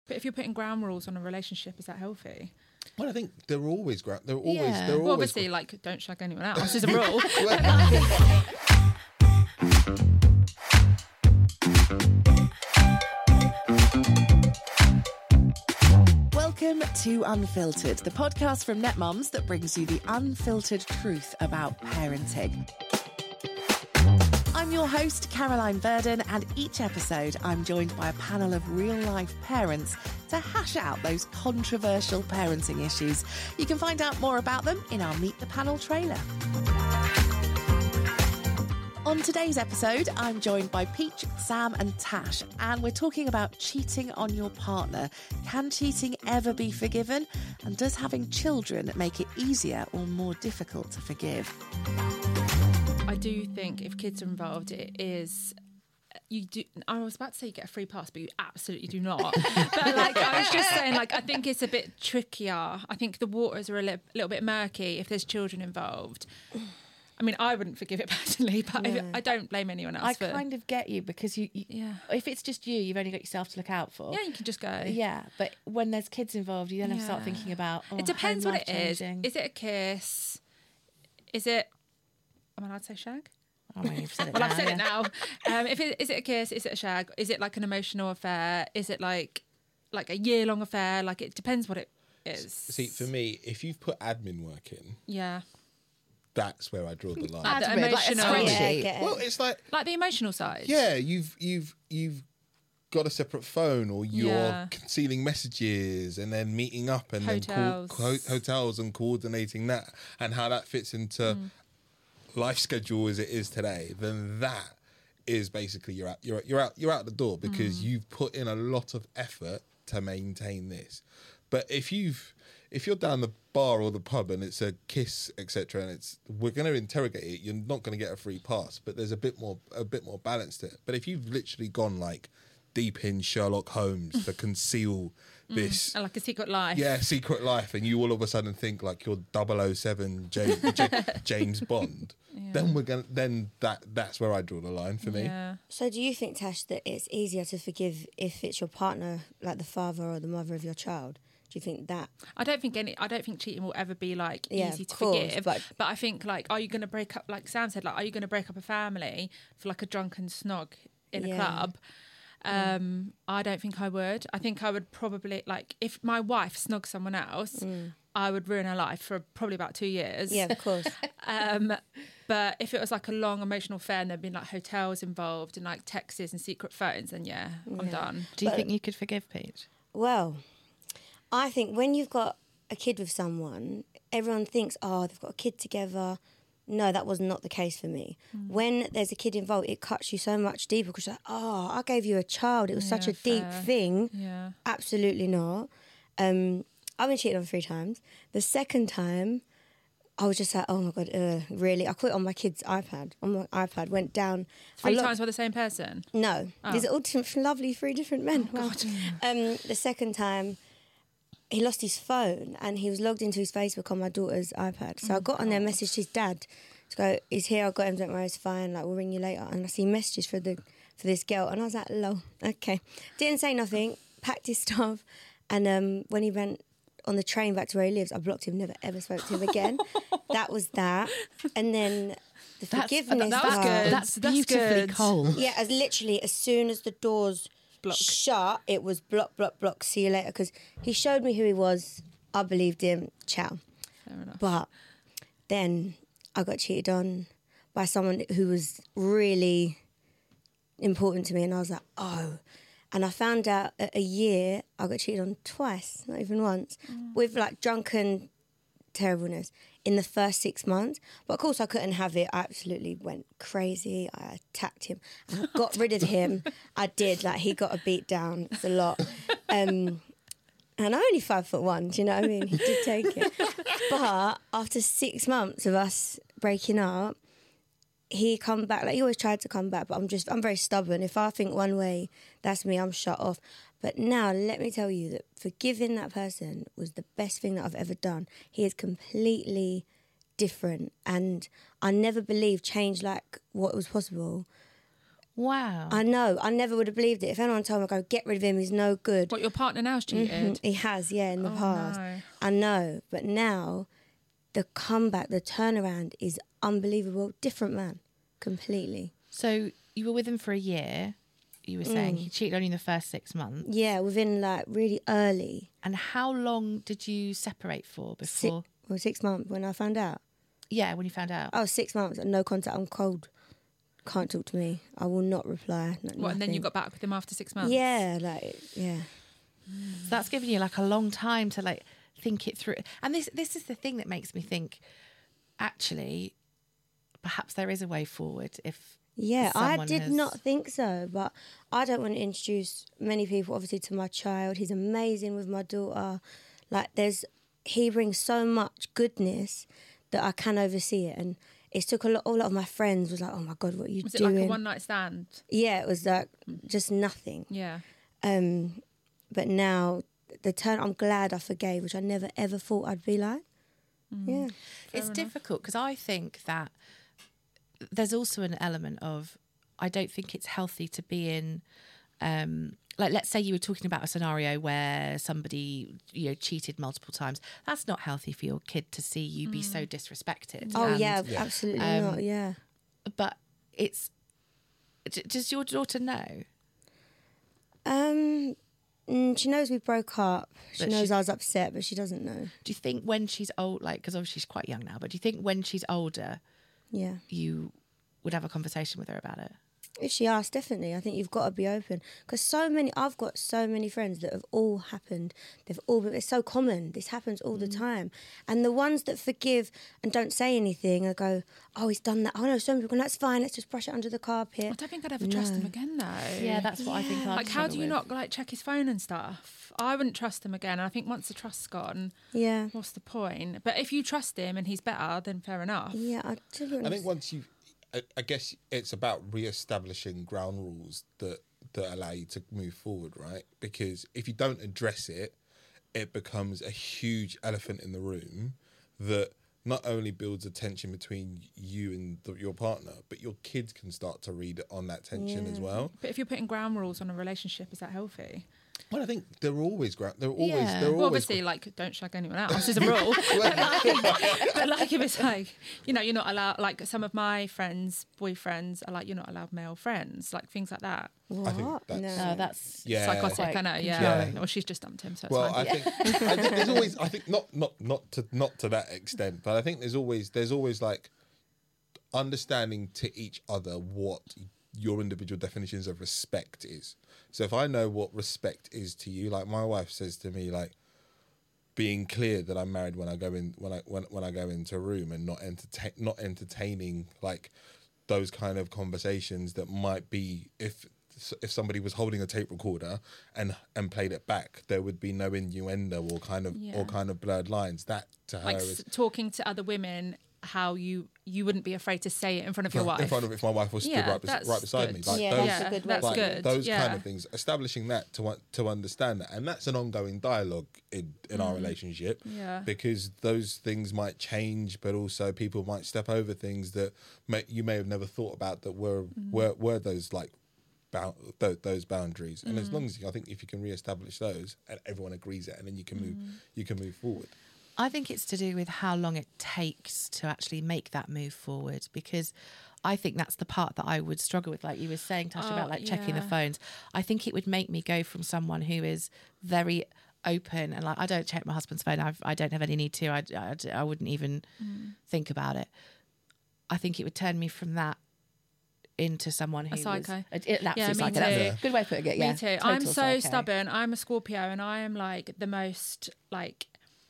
But if you're putting ground rules on a relationship, is that healthy? Well, I think they're always Well, obviously, like, don't shag anyone else is a rule. Welcome to Unfiltered, the podcast from NetMums that brings you the unfiltered truth about parenting. I'm your host, Caroline Verdon, and each episode I'm joined by a panel of real-life parents to hash out those controversial parenting issues. You can find out more about them in our Meet the Panel trailer. On today's episode, I'm joined by Peach, Sam and Tash, and we're talking about cheating on your partner. Can cheating ever be forgiven? And does having children make it easier or more difficult to forgive? I do think if kids are involved, it is... You do. I was about to say you get a free pass, but you absolutely do not. But like I was just saying, like I think it's a bit trickier. I think the waters are a little bit murky if there's children involved. I mean, I wouldn't forgive it personally, but I don't blame anyone else. I kind of get you because you if it's just you've only got yourself to look out for. Yeah, you can just go. Yeah, but when there's kids involved, you then have to start thinking about. It depends what it is. Is it a kiss? Is it? Am I allowed to say shag? Oh, you've said it well, now, I've said it now. Is it a kiss? Is it a shag? Is it like an emotional affair? Is it like a year-long affair? Like it depends what it is. See, for me, if you've put admin work in, that's where I draw the line. The emotional, well, it's like the emotional side. Yeah, you've got a separate phone, or you're concealing messages, and then meeting up, and hotels. then hotels and coordinating that, and how that fits into life schedule as it is today. Then that is basically you're out the door because you've put in a lot of effort to maintain this. But if you're down the bar or the pub and it's a kiss, etc., and we're going to interrogate it, you're not going to get a free pass. But there's a bit more balance to it. But if you've literally gone like deep in Sherlock Holmes to conceal this, like a secret life, secret life, and you all of a sudden think like you're 007 James Bond, then that's where I draw the line for me. So do you think, Tash, that it's easier to forgive if it's your partner, like the father or the mother of your child? Do you think that? I don't think cheating will ever be like easy to forgive. But I think like, are you going to break up? Like Sam said, like, are you going to break up a family for like a drunken snog in a club? I don't think I would. I think I would probably, like, if my wife snogged someone else, I would ruin her life for probably about 2 years. Yeah, of course. But if it was like a long emotional affair and there'd been like hotels involved and like texts and secret phones, then I'm done. Do you think you could forgive Pete? Well, I think when you've got a kid with someone, everyone thinks, they've got a kid together. No, that was not the case for me. When there's a kid involved, it cuts you so much deeper because you're like, I gave you a child. It was such a deep thing. Yeah. Absolutely not. I've been cheated on 3 times. The second time, I was just like, oh my God, really? I quit on my kid's iPad. On my iPad, went down. 3 times by the same person? No. These are all lovely 3 different men. Oh, God. The second time, he lost his phone and he was logged into his Facebook on my daughter's iPad. So I got on there, messaged his dad to go, he's here, I got him, don't worry, it's fine, like, we'll ring you later. And I see messages for this girl, and I was like, lol, okay. Didn't say nothing, packed his stuff, and when he went on the train back to where he lives, I blocked him, never ever spoke to him again. That was that. And then the forgiveness that was good. That's beautifully good. cold. Yeah, as soon as the doors shut, it was block, see you later, because he showed me who he was. I believed him. Ciao. Fair enough. But then I got cheated on by someone who was really important to me, and I was like, and I found out at a year I got cheated on twice, not even once, with like drunken terribleness in the first 6 months. But of course I couldn't have it. I absolutely went crazy. I attacked him and I got rid of him. I did. Like, he got a beat down. It's a lot. And I'm only 5'1", do you know what I mean? He did take it. But after 6 months of us breaking up, he come back. Like, he always tried to come back, but I'm very stubborn. If I think one way, that's me, I'm shut off. But now, let me tell you that forgiving that person was the best thing that I've ever done. He is completely different, and I never believed change like what was possible Wow. I know. I never would have believed it. If anyone told me, I go, get rid of him, he's no good. What, your partner now's cheated? He has, yeah, in the Oh, past. no. I know. But now, the comeback, the turnaround is unbelievable. Different man. Completely. So you were with him for a year. You were saying he cheated on you in the first 6 months. Yeah, within like really early. And how long did you separate for before? 6 months when I found out. Yeah, when you found out. Oh, 6 months and no contact. I'm cold. Can't talk to me. I will not reply. What, and then you got back with him after 6 months? Yeah, like, yeah. So that's given you like a long time to like think it through. And this is the thing that makes me think, actually, perhaps there is a way forward if Yeah, I someone did has- not think so, but I don't want to introduce many people, obviously, to my child. He's amazing with my daughter. Like, he brings so much goodness that I can oversee it. And it took a lot of my friends was like, oh my God, what are you Was it doing? like a one-night stand? Yeah, it was like just nothing. Yeah. But now, I'm glad I forgave, which I never ever thought I'd be like. Yeah. It's difficult because I think that there's also an element of, I don't think it's healthy to be in, like, let's say you were talking about a scenario where somebody, cheated multiple times. That's not healthy for your kid to see you be so disrespected. Oh, And- yeah, absolutely not, yeah. But does your daughter know? She knows we broke up. She But knows she- I was upset, but she doesn't know. Do you think when she's old, like, because obviously she's quite young now, but do you think when she's older, Yeah. you would have a conversation with her about it? If she asks, definitely. I think you've got to be open. Because I've got so many friends that have all happened. It's so common. This happens all the time. And the ones that forgive and don't say anything, I go, oh, he's done that. Oh, no, so many people, that's fine. Let's just brush it under the carpet. I don't think I'd ever trust him again, though. Yeah, that's what I think. I'd Like, how do struggle you with. not like check his phone and stuff? I wouldn't trust him again. And I think once the trust's gone, Yeah. what's the point? But if you trust him and he's better, then fair enough. Yeah, I think once you, I guess it's about re-establishing ground rules that allow you to move forward, right? Because if you don't address it, it becomes a huge elephant in the room that not only builds a tension between you and your partner, but your kids can start to read on that tension as well. But if you're putting ground rules on a relationship, is that healthy? Well, I think they're always Yeah. Well, obviously, like, don't shag anyone else is a rule. but like, if it's like, you're not allowed, like, some of my friends' boyfriends are like, you're not allowed male friends, like, things like that. I think What? that's No, that's yeah. Psychotic, I know, yeah. Yeah. Well, she's just dumped him, so it's Well, fine. I think there's always. I think not to that extent, but I think there's always like understanding to each other what your individual definitions of respect is. So if I know what respect is to you, like my wife says to me, like being clear that I'm married when I go in when I go into a room and not entertaining like those kind of conversations that might be if somebody was holding a tape recorder and played it back, there would be no innuendo or kind of blurred lines. That to her like is talking to other women, how you wouldn't be afraid to say it in front of your wife. in front of if my wife was stood Yeah, right that's beside me. good. Like Yeah, those, that's a good way. that's like good. those yeah. kind of things. Establishing that to understand that, and that's an ongoing dialogue in our relationship. Yeah. Because those things might change, but also people might step over things that you may have never thought about that were those like those boundaries. And as long as I think if you can re-establish those and everyone agrees it, and then you can move forward. I think it's to do with how long it takes to actually make that move forward, because I think that's the part that I would struggle with, like you were saying, Tasha, about like checking the yeah. phones. I think it would make me go from someone who is very open and like, I don't check my husband's phone. I don't have any need to. I wouldn't even think about it. I think it would turn me from that into someone who psycho. was an absolute Yeah, me psycho. too. That's a good way of putting it. Yeah, Me too. Total I'm so psycho. stubborn. I'm a Scorpio, and I am like the most like,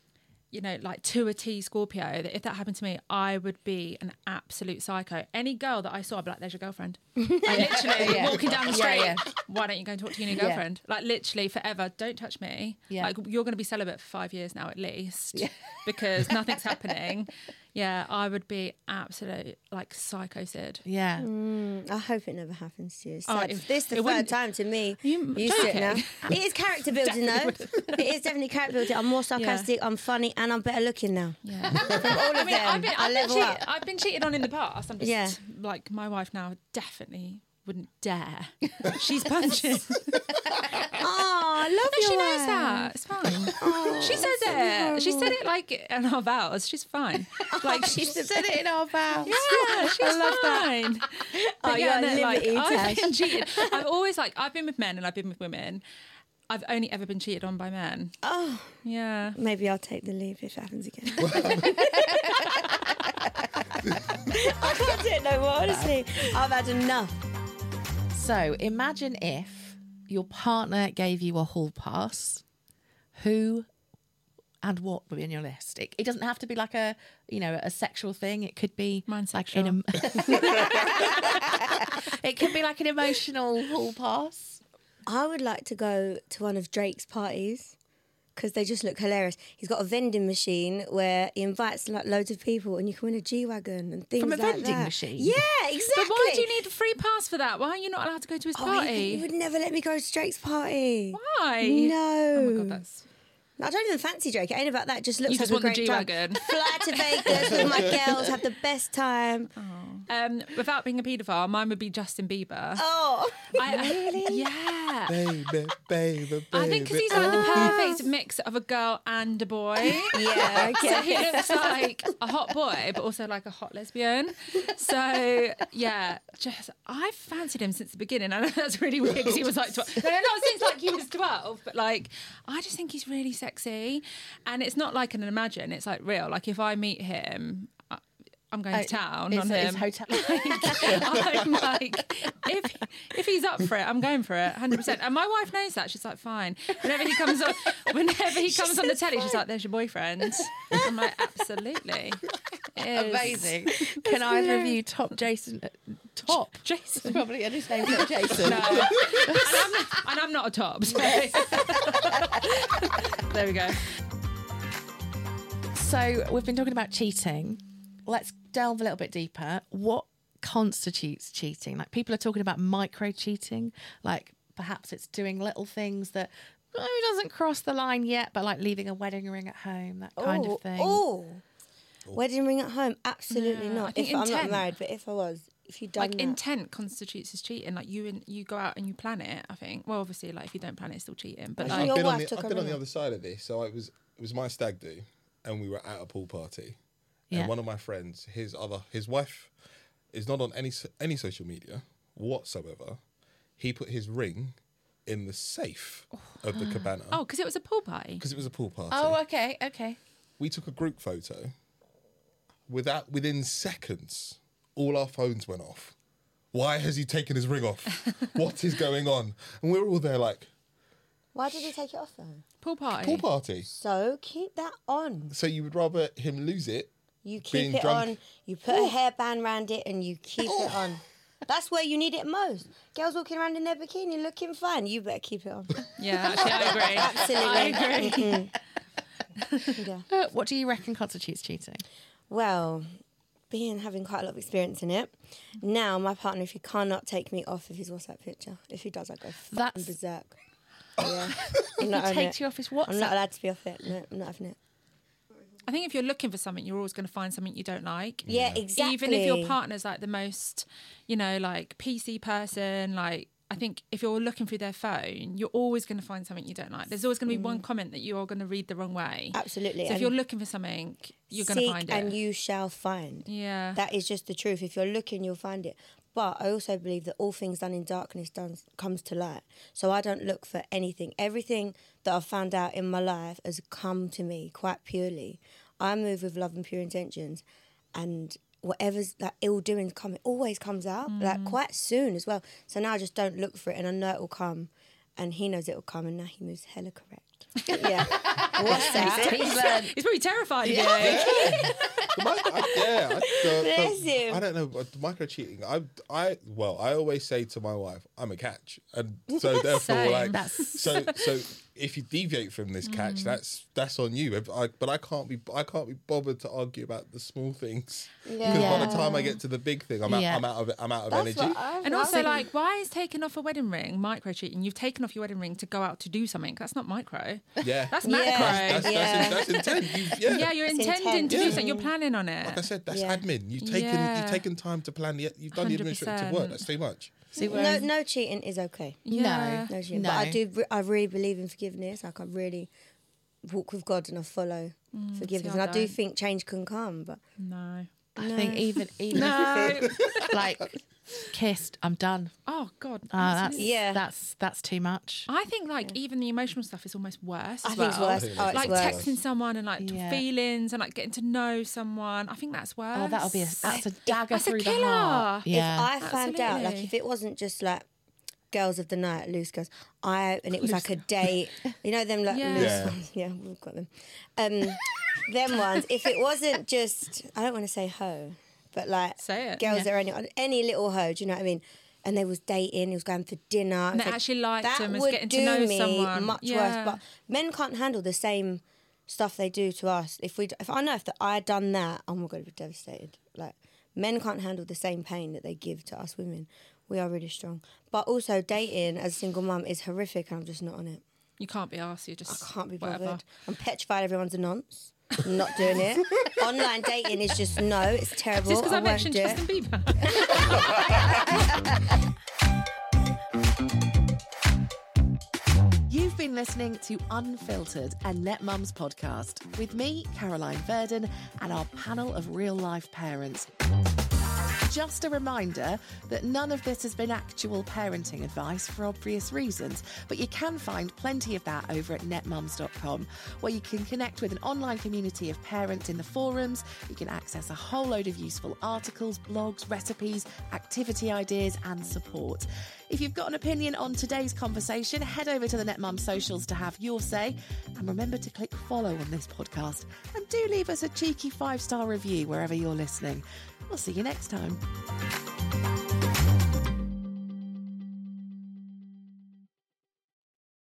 like to a T Scorpio. That if that happened to me, I would be an absolute psycho. Any girl that I saw, I'd be like, "There's your girlfriend." Like, literally Yeah. walking down the Yeah, street. yeah. Why don't you go and talk to your new Yeah. girlfriend? Like literally forever. Don't touch me. Yeah. Like you're going to be celibate for 5 years now at least, because nothing's happening. Yeah, I would be absolute like psycho Sid. Yeah. I hope it never happens to you. Oh, Sad. This is the it third wouldn't- time to me. You sit now. joking? It is character building, though. It is definitely character building. I'm more sarcastic. I'm funny, and I'm better looking now. Yeah. From all of them, I level up. I've been cheated on in the past. I'm just Yeah. like my wife now definitely wouldn't dare. She's punching. Oh, I love No, your she knows wife. that. It's fine. Oh, She says it. She said it like in our vows. She's fine. Like She said it in our vows. yeah, she's fine. Oh, you're and then, liberty, I've Tash. been cheated. I've always I've been with men and I've been with women. I've only ever been cheated on by men. Oh, Yeah. maybe I'll take the leave if it happens again. I can't do it no more, honestly. I've had enough. So imagine if your partner gave you a hall pass. Who and what would be on your list? It doesn't have to be like a sexual thing. It could be Mine's like sexual. it could be like an emotional hall pass. I would like to go to one of Drake's parties because they just look hilarious. He's got a vending machine where he invites like loads of people and you can win a G-Wagon and things From a like vending that. machine? Yeah, exactly. But why do you need a free pass for that? Why are you not allowed to go to his Oh, party? he would never let me go to Drake's party. Why? No. Oh my god, that's. I don't even fancy Drake. It ain't about that. It just looks You like just a want the great time. G-Wagon. Fly to Vegas with my girls, have the best time. Without being a paedophile, mine would be Justin Bieber. Oh, Yeah. Baby. I think because he's like the perfect mix of a girl and a boy. yeah, So okay. he looks like a hot boy, but also like a hot lesbian. So yeah, I fancied him since the beginning. I know that's really weird because he was like 12. No, not since like he was 12, but like I just think he's really sexy, and it's not like an imagine. It's like real. Like if I meet him, I'm going to town on him. It's hotel. I'm like, if he's up for it, I'm going for it, 100%. And my wife knows that. She's like, fine. Whenever he comes on the telly, she's like, there's your boyfriend. I'm like, absolutely. It is. Amazing. Can either of you top Jason? Top Jason. Probably, and his name's not Jason. No. and I'm not a top. So. There we go. So we've been talking about cheating. Let's delve a little bit deeper. What constitutes cheating? Like people are talking about micro cheating, like perhaps it's doing little things that doesn't cross the line yet, but like leaving a wedding ring at home, that kind of thing. Oh, wedding ring at home? Absolutely Yeah, I not. think If I'm not intent. married, but if I was, if you'd done Like that. intent constitutes as cheating. Like you go out and you plan it. I think. Well, obviously, like if you don't plan it, it's still cheating. But Actually, like, your I've wife took been a on ring the off. other side of this. So it was my stag do, and we were at a pool party. Yeah. And one of my friends, his wife, is not on any social media whatsoever. He put his ring in the safe of the cabana oh, because it was a pool party. because it was a pool party. Oh, okay. We took a group photo. Within seconds, all our phones went off. Why has he taken his ring off? What is going on? And we were all there like, Why did he take it off though? Pool party. pool party. So keep that on. So you would rather him lose it? You keep Being it drunk. on. You put a hairband around it and you keep it on. That's where you need it most. Girls walking around in their bikini looking fine. You better keep it on. Yeah, actually, I agree. Absolutely. I agree. Yeah. What do you reckon constitutes cheating? Well, having quite a lot of experience in it. Now, my partner, if he cannot take me off of his WhatsApp picture, if he does, I go fucking That's- berserk. Yeah. I'm not having Takes it. you off his I'm not WhatsApp. allowed to be off it. No, I'm not having it. I think if you're looking for something, you're always going to find something you don't like. Yeah, exactly. Even if your partner's like the most, like PC person, like I think if you're looking through their phone, you're always going to find something you don't like. There's always going to be one comment that you're going to read the wrong way. Absolutely. So if And you're looking for something, you're going to seek find it. and you shall find. Yeah. That is just the truth. If you're looking, you'll find it. But I also believe that all things done in darkness comes to light. So I don't look for anything. Everything that I've found out in my life has come to me quite purely. I move with love and pure intentions, and whatever's that ill doing coming always comes out like quite soon as well. So now I just don't look for it, and I know it will come, and he knows it will come, and now he moves hella correct. But yeah, what's that? He's probably terrified of you. Bless him. I don't know. But micro cheating. I always say to my wife, I'm a catch, and so therefore, Same. like, That's- so if you deviate from this catch, that's on you. But I can't be bothered to argue about the small things, because by the time I get to the big thing, I'm out of energy. And also, like, why is taking off a wedding ring micro cheating? You've taken off your wedding ring to go out to do something. That's not micro. Yeah, that's macro. That's intent. You're intending to do something. You're planning on it. Like I said, that's admin. You've taken time to plan. You've done the administrative work. That's too much. See, no cheating is okay. Yeah. No cheating. No. But I really believe in forgiveness. Like, I really walk with God and I follow forgiveness. see, And I I do don't. think change can come, but No. I think even No. like kissed, I'm done. Oh God. That's too much. I think like even the emotional stuff is almost worse. I as think it's well. worse. Oh, it's Like worse. texting someone and like Yeah. feelings and like getting to know someone. I think that's worse. Oh, that's a dagger That's a through the killer. heart. Yeah. If I found out, like, absolutely. if it wasn't just like girls of the night, loose girls, and it was like a date, you know them like Yeah. loose Yeah. ones. Yeah, we've got them. Them ones. If it wasn't just, I don't want to say hoe, but like Say it. girls that are any little hoe. Do you know what I mean? And they was dating, he was going for dinner. And It's they actually liked that him, was would getting to do know me someone. much Yeah. worse. But men can't handle the same stuff they do to us. If I know if I had done that, oh my God, I'd be devastated. Like, men can't handle the same pain that they give to us women. We are really strong. But also dating as a single mum is horrific, and I'm just not on it. You can't be arsed. You're just. I can't be bothered. whatever. I'm petrified everyone's a nonce. I'm not doing it. Online dating is just no, it's terrible. Just because I won't mentioned do it. Justin Bieber. You've been listening to Unfiltered, a Net Mums podcast with me, Caroline Verdon, and our panel of real-life parents. Just a reminder that none of this has been actual parenting advice for obvious reasons, but you can find plenty of that over at netmums.com, where you can connect with an online community of parents in the forums. You can access a whole load of useful articles, blogs, recipes, activity ideas and support. If you've got an opinion on today's conversation, head over to the NetMum socials to have your say. And remember to click follow on this podcast. And do leave us a cheeky 5-star review wherever you're listening. We'll see you next time.